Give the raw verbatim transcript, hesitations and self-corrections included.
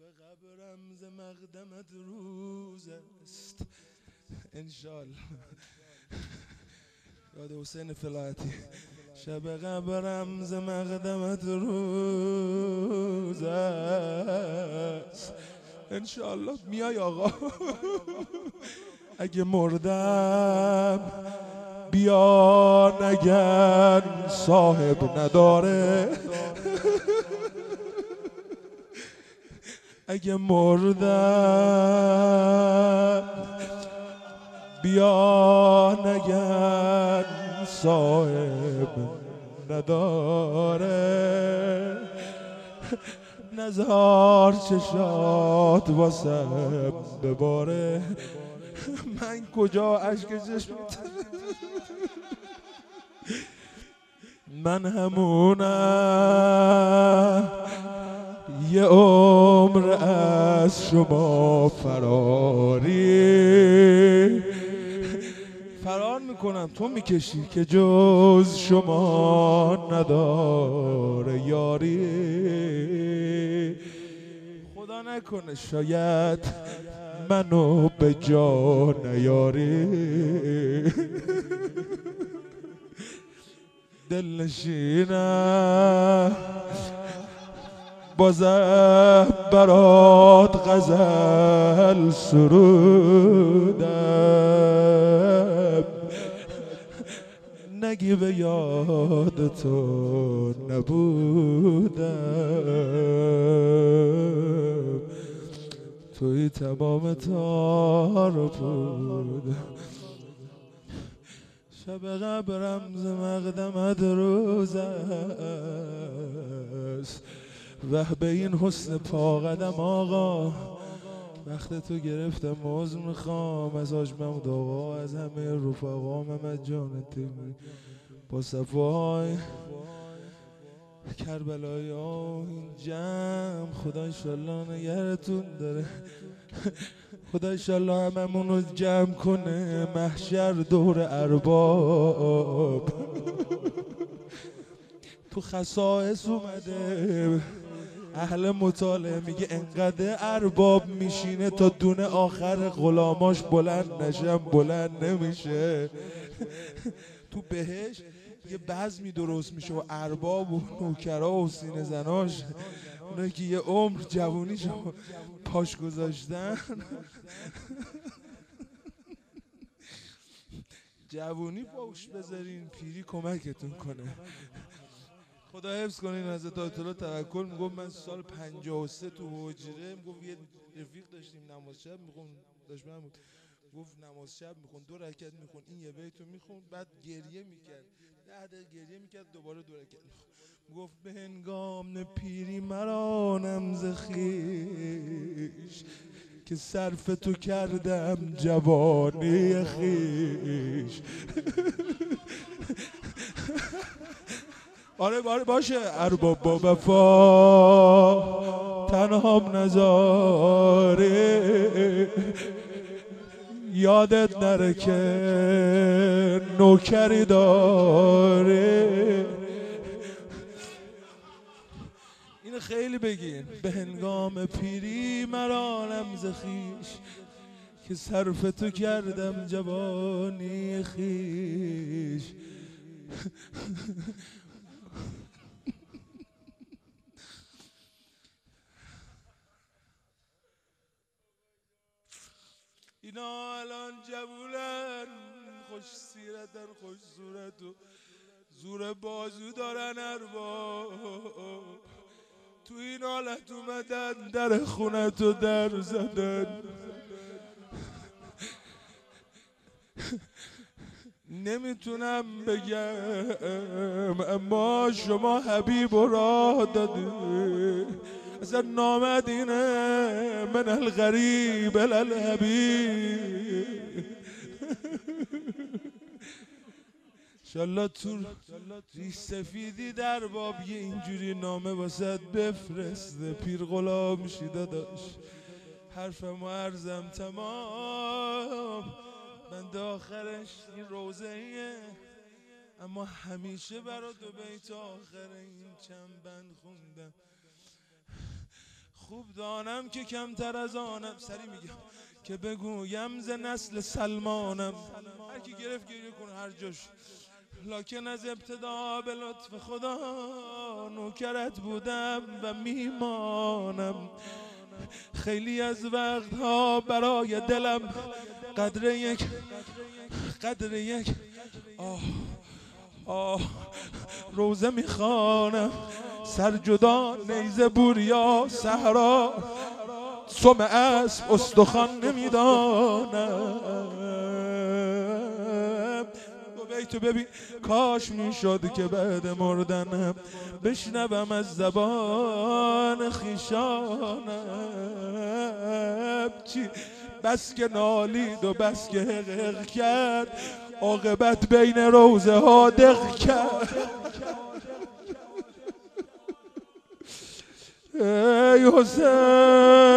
قبرم ز مقدمت روز است انشالله. یاد حسین فلاحتی. شب قبرم ز مقدمت روز است انشالله. میای آقا؟ اگه مردم بیا نگن صاحب نداره. اگه مردم بیا نگن صاحب نداره. نزار چشات واسم بباره. من کجا اشک چشمت؟ من همونم یه عمر از شما فراری. فرار میکنم تو میکشی که جز شما نداره یاری. خدا نکنه شاید منو به جا نیاری. دلنشینم بازم برات غزل سرودم. نگی به یاد تو نبودم. توی تمام تار بودم. شب قبرم ز مقدمت روز است. وه به این حسن پا قدم آقا. وقت تو گرفتم عذر میخوام از حاج محمود آقا، از همه رفقا، محمد جان تیمی با صفای کربلایی ها این جمع. خدا انشالله نگرتون داره. خدا انشالله هممون رو جمع کنه محشر دور ارباب. تو خصائص اومده اهل مطالعه میگه انقدر ارباب میشینه تا دونه آخر غلاماش بلند نشم بلند نمیشه. تو بهش یه بزمی درست میشه و ارباب و نوکرا و سینه زناش، اونایی که یه عمر جوونیشو پاش گذاشتن. جوونی پاش بذارین پیری کمکتون کنه. خدا حفظ کنین حضرت آیت الله توکل. میگفت من سال پنجاه و سه تو حجره، میگفت یه رفیق داشتیم نماز شب میخون، داشت من بود، گفت نماز شب میخون دو رکعت میخون این یه بیتو میخون بعد گریه میکرد، ده دقیقه گریه میکرد دوباره دو رکعت میخون. گفت به هنگام پیری مرانم ز خویش که صرف تو کردم جوانی خویش. آره آره باشه ارباب با وفا تنهام نذاره. یادت نره که نوکری داره. اینو خیلی بگین. به هنگام پیری مرانم ز خویش که صرف تو کردم جوانی خویش. اینا الان جوونن، خوش سیرتن، خوش صورت و زور بازو دارن ارباب. تو این حالت اومدن در خونت و در زدن. نمیتونم بگم اما شما حبیب و راه دادی. اصلا نامد اینه من الغریب الالحبیب. انشالله تو ریش سفیدی در باب یه اینجوری نامه واسد بفرسته. پیر غلام میشی داداش. حرفمو عرضم تمام. بند آخرش این روزه ایه، اما همیشه برا دو بیت آخر این چند بند خوندم. خوب دانم که کمتر از آنم، سری میگم که بگویم ز نسل سلمانم. هر کی گرفت گریه کنه هر جاش. لکن از ابتدا به لطف خدا نوکرت بودم و میمانم. خیلی از وقتها برای دلم قدر یک قدر یک آه آه روزه میخوانم. سر جدا نیزه بوریا صحرا سم اسب استخوان نمیدانم. دو بیتو ببین کاش میشد که بعد مردنم بشنوم از زبان خیشانم. چی بس که نالید و بس که حقق کرد، عاقبت بین روزه ها دق کرد. ای حسین